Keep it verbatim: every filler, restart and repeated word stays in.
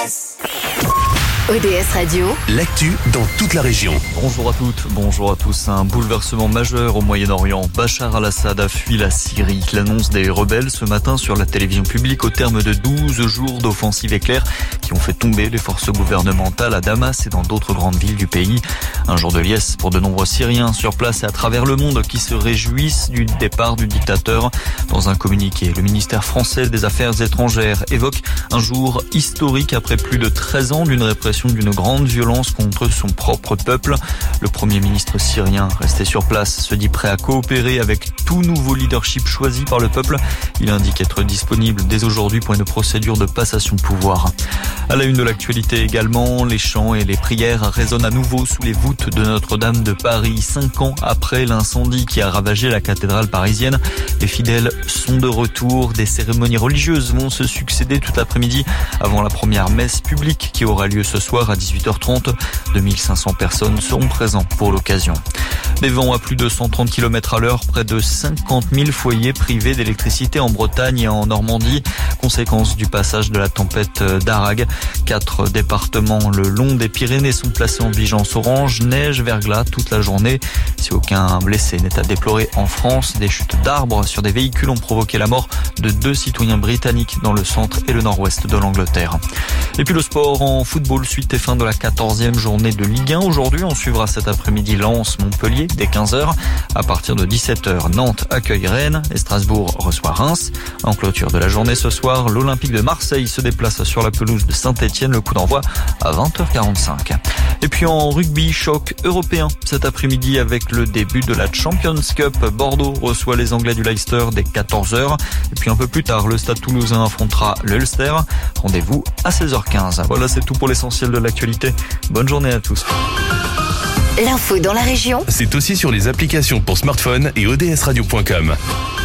S. O D S Radio, l'actu dans toute la région. Bonjour à toutes, bonjour à tous. Un bouleversement majeur au Moyen-Orient. Bachar al-Assad a fui la Syrie. L'annonce des rebelles ce matin sur la télévision publique au terme de douze jours d'offensive éclair qui ont fait tomber les forces gouvernementales à Damas et dans d'autres grandes villes du pays. Un jour de liesse pour de nombreux Syriens sur place et à travers le monde qui se réjouissent du départ du dictateur. Dans un communiqué, le ministère français des Affaires étrangères évoque un jour historique après plus de treize ans d'une répression d'une grande violence contre son propre peuple. Le Premier ministre syrien, resté sur place, se dit prêt à coopérer avec tout nouveau leadership choisi par le peuple. Il indique être disponible dès aujourd'hui pour une procédure de passation de pouvoir. À la une de l'actualité également, les chants et les prières résonnent à nouveau sous les voûtes de Notre-Dame de Paris. Cinq ans après l'incendie qui a ravagé la cathédrale parisienne, les fidèles sont de retour. Des cérémonies religieuses vont se succéder tout l'après-midi avant la première messe publique qui aura lieu ce soir à dix-huit heures trente. deux mille cinq cents personnes seront présentes pour l'occasion. Des vents à plus de cent trente kilomètres à l'heure, près de cinquante mille foyers privés d'électricité en Bretagne et en Normandie. Conséquence du passage de la tempête Darag. Quatre départements le long des Pyrénées sont placés en vigilance orange, neige, verglas toute la journée. Si aucun blessé n'est à déplorer en France, des chutes d'arbres sur des véhicules ont provoqué la mort de deux citoyens britanniques dans le centre et le nord-ouest de l'Angleterre. Et puis le sport en football, suite et fin de la quatorzième journée de Ligue un. Aujourd'hui, on suivra cet après-midi Lens-Montpellier dès quinze heures. À partir de dix-sept heures, Nantes accueille Rennes et Strasbourg reçoit Reims. En clôture de la journée ce soir, l'Olympique de Marseille se déplace sur la pelouse de Saint-Etienne. Le coup d'envoi à vingt heures quarante-cinq. Et puis en rugby, choc européen cet après-midi avec le début de la Champions Cup. Bordeaux reçoit les Anglais du Leicester dès quatorze heures. Et puis un peu plus tard, le Stade Toulousain affrontera le Ulster. Rendez-vous à seize heures quinze. Voilà, c'est tout pour l'essentiel de l'actualité. Bonne journée à tous. l'info dans la région, C'est aussi sur les applications pour smartphone et O D S radio point com.